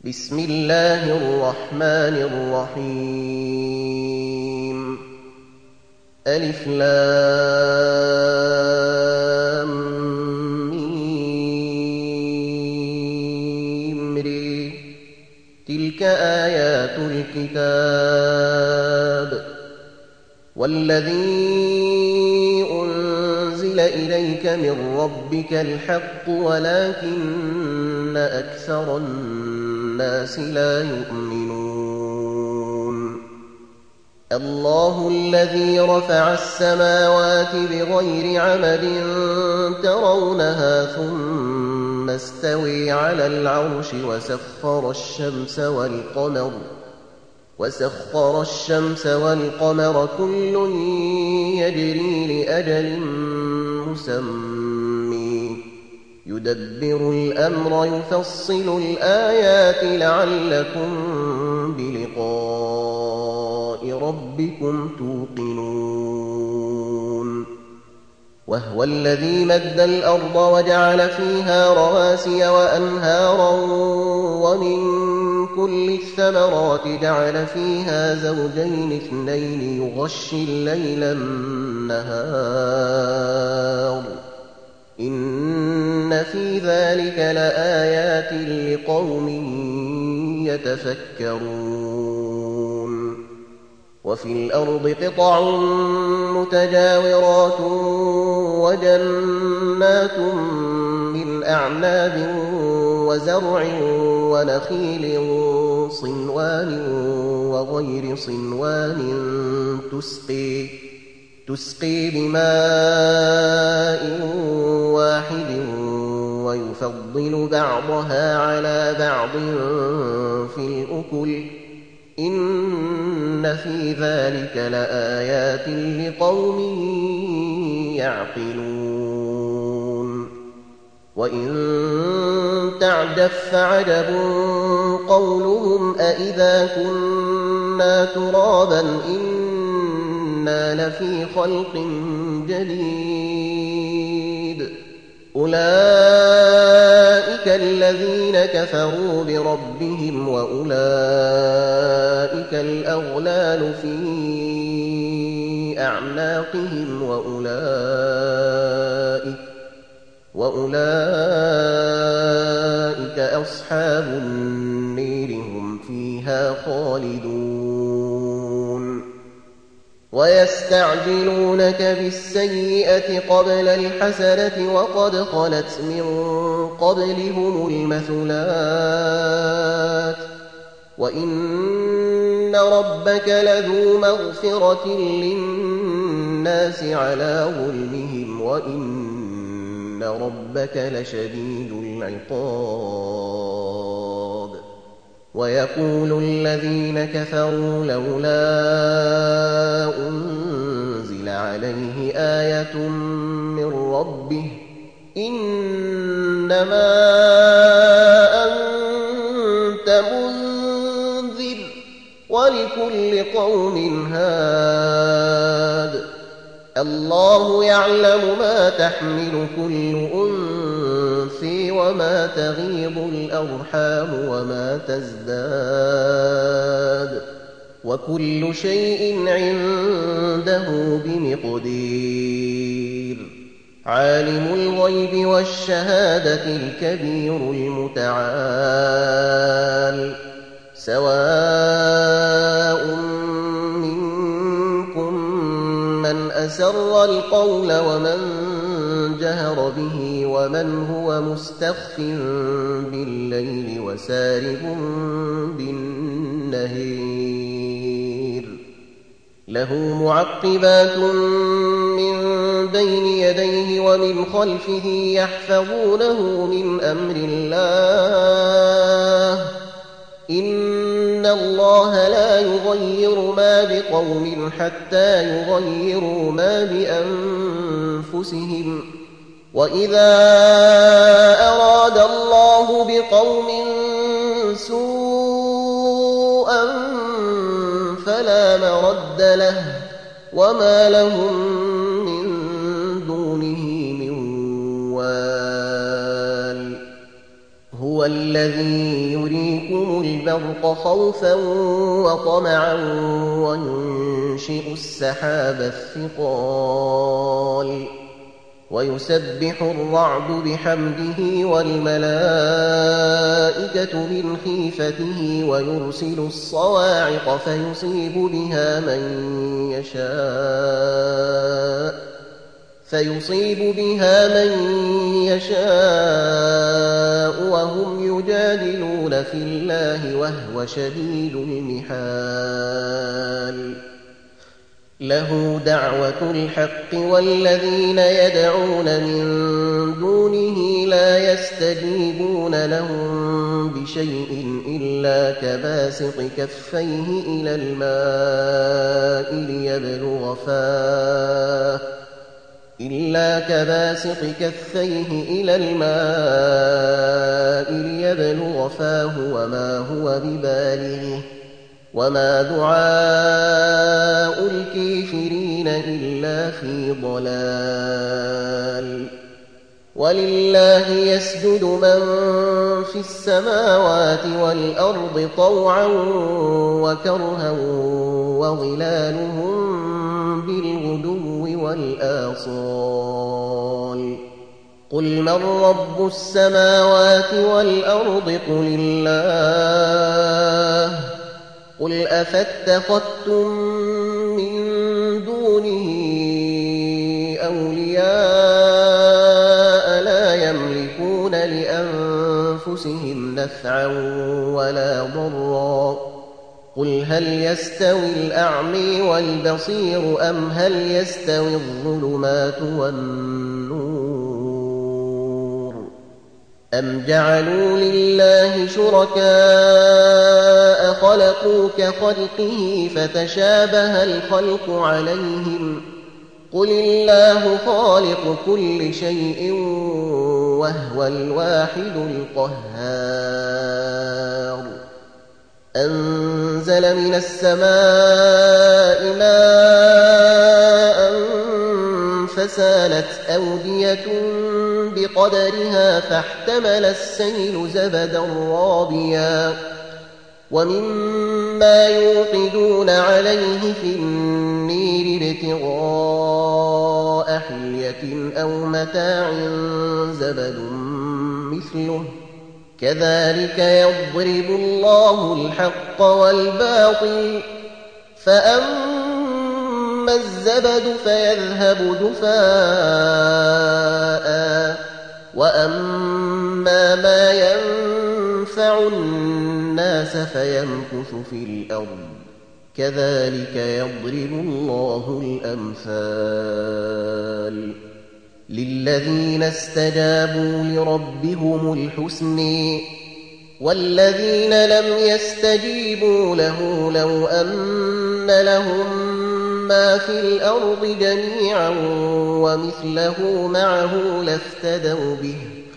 بسم الله الرحمن الرحيم ألف لام ميم ري تلك آيات الكتاب والذي أنزل إليك من ربك الحق ولكن أكثر الناس لا يؤمنون الله الذي رفع السماوات بغير عمد ترونها ثم استوي على العرش وسخر الشمس والقمر كل يجري لأجل مسمى يدبر الأمر يفصل الآيات لعلكم بلقاء ربكم توقنون وهو الذي مد الأرض وجعل فيها رواسي وأنهارا ومن كل الثمرات جعل فيها زوجين اثنين يغشي الليل النهار إن في ذلك لآيات لقوم يتفكرون وفي الأرض قطع متجاورات وجنات من أعناب وزرع ونخيل صنوان وغير صنوان تسقي بماء واحد ويفضل بعضها على بعض في الأكل إن في ذلك لآيات لقوم يعقلون وإن تعجب فعجب قولهم أإذا كنا ترابا إنا لفي خلق جديد أولئك الذين كفروا بربهم وأولئك الأغلال في أعناقهم وأولئك أصحاب النير هم فيها خالدون ويستعجلونك بالسيئة قبل الحسنة وقد خلت من قبلهم المثلات وإن ربك لذو مغفرة للناس على ظلمهم وإن ربك لشديد العقاب ويقول الذين كفروا لولا أنزل عليه آية من ربه إنما أنت منذر ولكل قوم هاد الله يعلم ما تحمل كل أنثى وما تغيض الأرحام وما تزداد وكل شيء عنده بمقدير عالم الغيب والشهادة الكبير المتعال سواء منكم من أسر القول ومن جهر به ومن هو مستخف بالليل وسارب بالنهار له معقبات من بين يديه ومن خلفه يحفظونه من أمر الله إن الله لا يغير ما بقوم حتى يغيروا ما بأنفسهم وإذا أراد الله بقوم سوءا فلا مرد له وما لهم من دونه من وال هو هُوَ الَّذِي يُرِيكُمُ الْبَرْقَ خَوْفًا وَطَمَعًا وَيُنشِئُ السَّحَابَ الثِّقَالَ وَيُسَبِّحُ الرَّعْدُ بِحَمْدِهِ وَالْمَلَائِكَةُ مِنْ خِيفَتِهِ وَيُرْسِلُ الصَّوَاعِقَ فَيُصِيبُ بِهَا مَن يَشَاءُ وَهُمْ يُجَادِلُونَ فِي اللَّهِ وَهُوَ شَدِيدُ الْمِحَالِ لَهُ دَعْوَةُ الْحَقِّ وَالَّذِينَ يَدْعُونَ مِن دُونِهِ لَا يَسْتَجِيبُونَ لَهُم بِشَيْءٍ إِلَّا كَبَاسِطِ كَفَّيْهِ إِلَى الْمَاءِ لِيَبْلُغَ فَاهُ وَمَا هُوَ بِبَالِغِهِ وَمَا دُعَاءُ الْكَافِرِينَ إِلَّا فِي ضَلَالٍ وَلِلَّهِ يَسْجُدُ مَن فِي السَّمَاوَاتِ وَالْأَرْضِ طَوْعًا وَكَرْهًا وَظِلَالُهُم بِالْغُدُوِّ وَالْآصَالِ قُلْ مَن رَّبُّ السَّمَاوَاتِ وَالْأَرْضِ قُلِ اللَّهُ قُلْ أَفَاتَّخَذْتُم مِّن دُونِهِ أَوْلِيَاءَ لَا يَمْلِكُونَ لِأَنفُسِهِمْ نَفْعًا وَلَا ضَرًّا قُلْ هَلْ يَسْتَوِي الْأَعْمَىٰ وَالْبَصِيرُ أَمْ هَلْ يَسْتَوِي الظُّلُمَاتُ وَالنُّورُ أَمْ جَعَلُوا لِلَّهِ شُرَكَاءَ خَلَقُوا كَخَلْقِهِ فَتَشَابَهَ الْخَلْقُ عَلَيْهِمْ قُلِ اللَّهُ خَالِقُ كُلِّ شَيْءٍ وَهُوَ الْوَاحِدُ الْقَهَّارُ أَنزَلَ مِنَ السَّمَاءِ مَاءً فَسَالَتْ أَوْدِيَةٌ بِقَدَرِهَا فَاحْتَمَلَ السَّيْلُ زَبَدًا رَّابِيًا وَمِمَّا يُوقِدُونَ عَلَيْهِ فِي النِّيرِ ابْتِغَاءَ حِلْيَةٍ أَوْ مَتَاعٍ زَبَدٌ مِّثْلُهُ كَذَٰلِكَ يَضْرِبُ اللَّهُ الْحَقَّ وَالْبَاطِلَ فَأَمَّا الزَّبَدُ فَيَذْهَبُ جُفَاءً وَأَمَّا مَا يَنفَعُ النَّاسَ فَيَمْكُثُ فِي الْأَرْضِ كَذَٰلِكَ يَضْرِبُ اللَّهُ الْأَمْثَالَ لِلَّذِينَ اسْتَجَابُوا لِرَبِّهِمُ الْحُسْنَىٰ وَالَّذِينَ لَمْ يَسْتَجِيبُوا لَهُ لَوْ أَنَّ لَهُم مَّا فِي الْأَرْضِ جَمِيعًا وَمِثْلَهُ مَعَهُ لَافْتَدَوْا بِهِ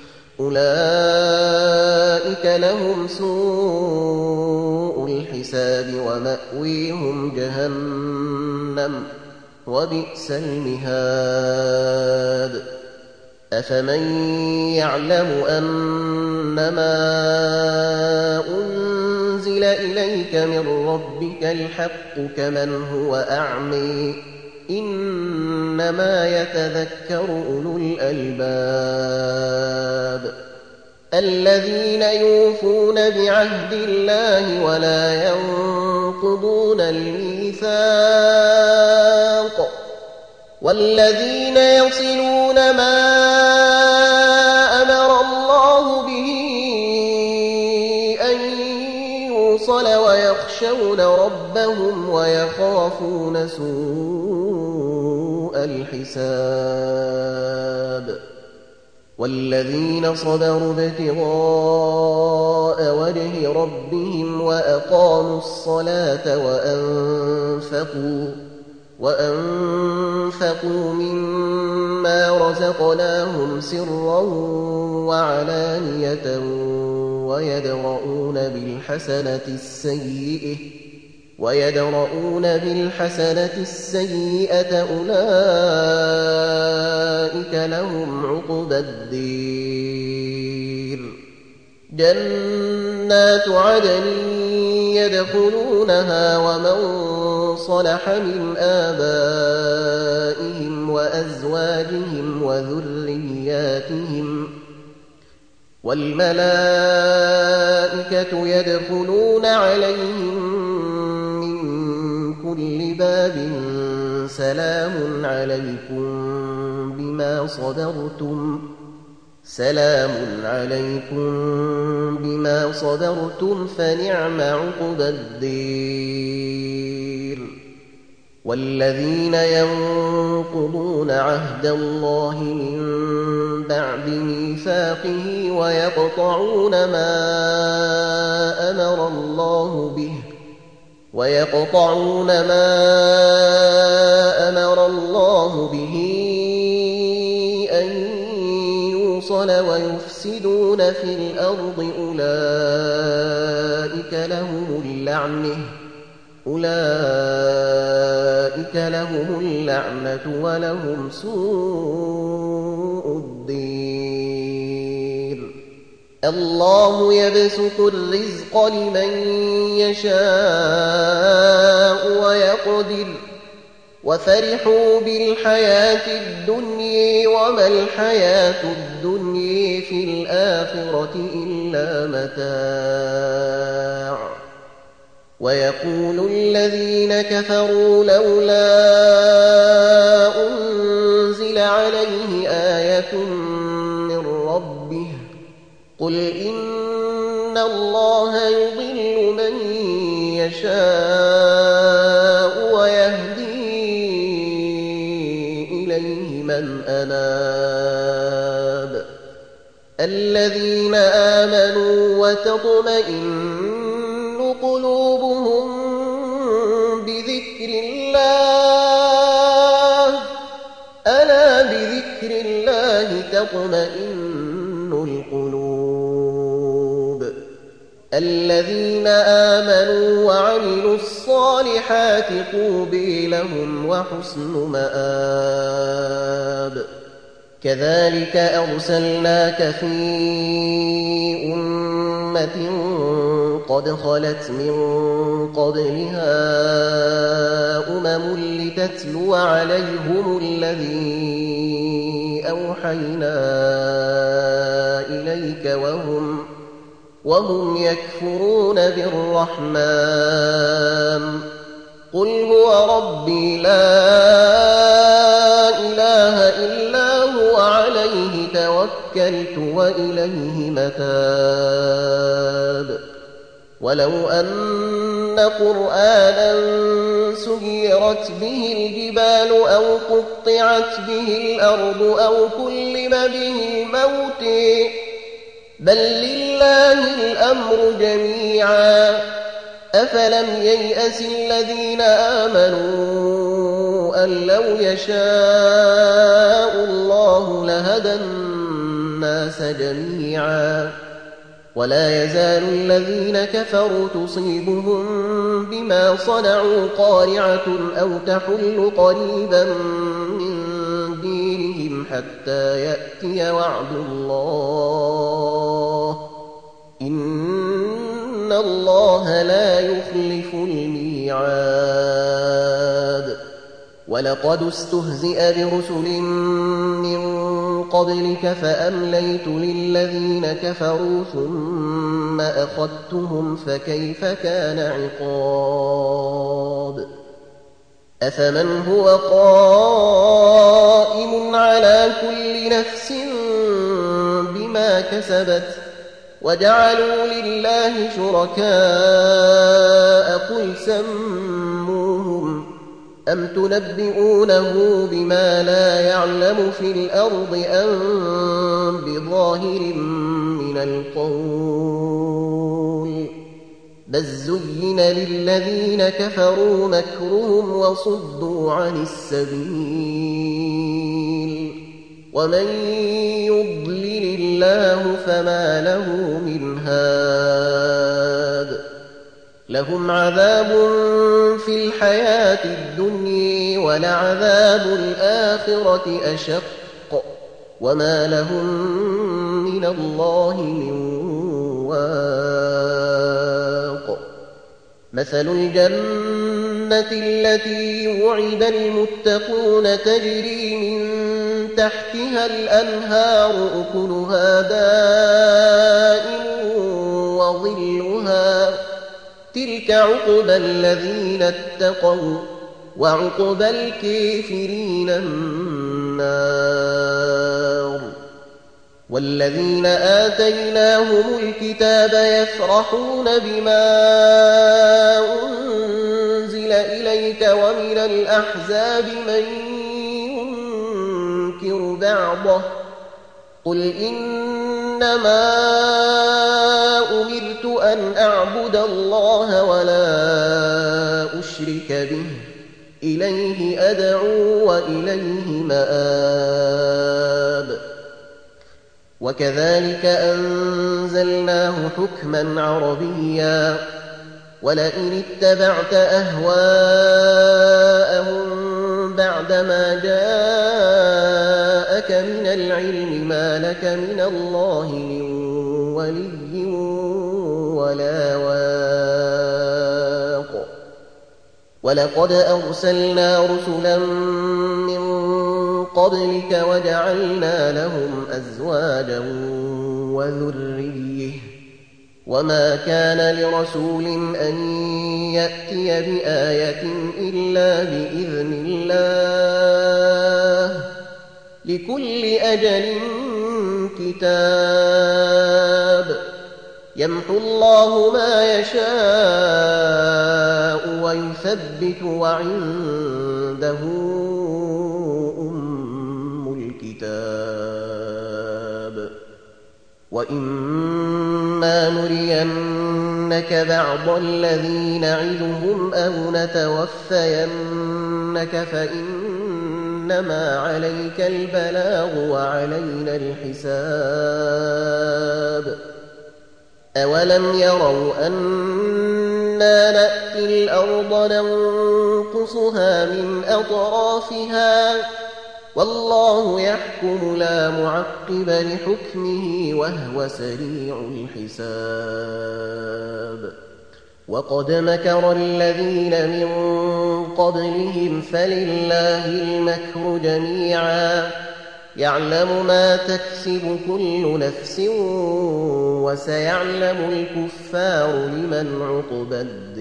أُولَٰئِكَ لَهُمْ سُوءُ الْحِسَابِ وَمَأْوَاهُمْ جَهَنَّمُ وَبِئْسَ الْمِهَادُ أَفَمَن يَعْلَمُ أَنَّمَا أُنزِلَ إِلَيْكَ مِن رَّبِّكَ الْحَقُّ كَمَنْ هُوَ أَعْمَىٰ إِنَّمَا يَتَذَكَّرُ أُولُو الْأَلْبَابِ الَّذِينَ يُوفُونَ بِعَهْدِ اللَّهِ وَلَا يَنقُضُونَ الْمِيثَاقَ وَالَّذِينَ يَصِلُونَ مَا أَمَرَ اللَّهُ بِهِ أَن يُوصَلَ وَيَخْشَوْنَ رَبَّهُمْ وَيَخَافُونَ سُوءَ الْحِسَابِ وَالَّذِينَ صَبَرُوا ابْتِغَاءَ وَجْهِ رَبِّهِمْ وَأَقَامُوا الصَّلَاةَ وَأَنفَقُوا مِمَّا رَزَقْنَاهُمْ سِرًّا وَعَلَانِيَةً وَيَدْرَءُونَ بِالْحَسَنَةِ السَّيِّئَةَ أُولَٰئِكَ لَهُمْ عُقْبَى الدَّارِ جنات عدن يدخلونها ومن صلح من آبائهم وأزواجهم وذرياتهم والملائكة يدخلون عليهم من كل باب سلام عليكم بما صبرتم فنعم عقبى الدير والذين ينقضون عهد الله من بعد ميثاقه ويقطعون ما أمر الله به أن يوصل ويفسدون في الأرض أولئك لهم اللعنة ولهم سوء الدير الله يبسط الرزق لمن يشاء ويقدر وفرحوا بالحياة الدنيا وما الحياة الدنيا في الآخرة إلا متاع ويقول الذين كفروا لولا أنزل عليه آية من ربه قل إن الله يضل من يشاء ويهدي إليه من أناب الذين آمنوا وتطمئن قلوبهم بذكر الله ألا بذكر الله تطمئن القلوب الذين آمنوا وعملوا الصالحات طوبى لهم وحسن مآب كذلك أرسلناك في أمة قد خلت من قبلها لتتلو عليهم الذي أوحينا إليك وهم يكفرون بالرحمن قل هو ربي لا إله إلا هو عليه توكلت وإليه متاب ولو أن قرآنا سيرت به الجبال أو قطعت به الأرض أو كلم به الموت بل لله الأمر جميعا أفلم ييأس الذين آمنوا أن لو يشاء الله لهدى الناس جميعا ولا يزال الذين كفروا تصيبهم بما صنعوا قارعة أو تحل قريبا من ديرهم حتى يأتي وعد الله إن الله لا يخلف الميعاد ولقد استهزئ برسل من قبلك فأمليت للذين كفروا ثم أخذتهم فكيف كان عقاب أفمن هو قائم على كل نفس بما كسبت وجعلوا لله شركاء قل سموهم أم تنبئونه بما لا يعلم في الأرض أم بظاهر من القول بل زين للذين كفروا مكرهم وصدوا عن السبيل ومن يضلل الله فما له من هاد لهم عذاب في الحياة الدنيا ولعذاب الآخرة أشق وما لهم من الله من الأسواق مثل الجنة التي وعد المتقون تجري من تحتها الأنهار أكلها دائم وظلها تلك عقبى الذين اتقوا وعقبى الكافرين النار والذين آتيناهم الكتاب يفرحون بما أنزل إليك ومن الأحزاب من ينكر بعضه قل إنما أمرت أن أعبد الله ولا أشرك به إليه أدعو وإليه مآب وكذلك أنزلناه حكما عربيا ولئن اتبعت أهواءهم بعدما جاءك من العلم ما لك من الله من ولي ولا واق ولقد أرسلنا رسلا من قبلك وجعلنا لهم أزواجا وذرية وما كان لرسول أن يأتي بآية إلا بإذن الله لكل أجل كتاب يمحو الله ما يشاء ويثبت وعنده أم الكتاب وإما نرينك بعض الذي نعدهم أو نتوفينك فإنما عليك البلاغ وعلينا الحساب أولم يروا أنا نأتي الأرض ننقصها من أطرافها والله يحكم لا معقب لحكمه وهو سريع الحساب وقد مكر الذين من قبلهم فلله المكر جميعا يعلم ما تكسب كل نفس وسيعلم الكفار لمن عقبى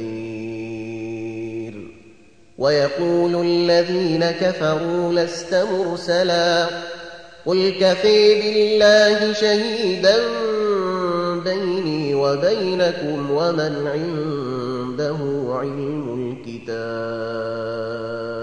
الدير ويقول الذين كفروا لست مرسلا قل كفى بالله شهيدا بيني وبينكم ومن عنده علم الكتاب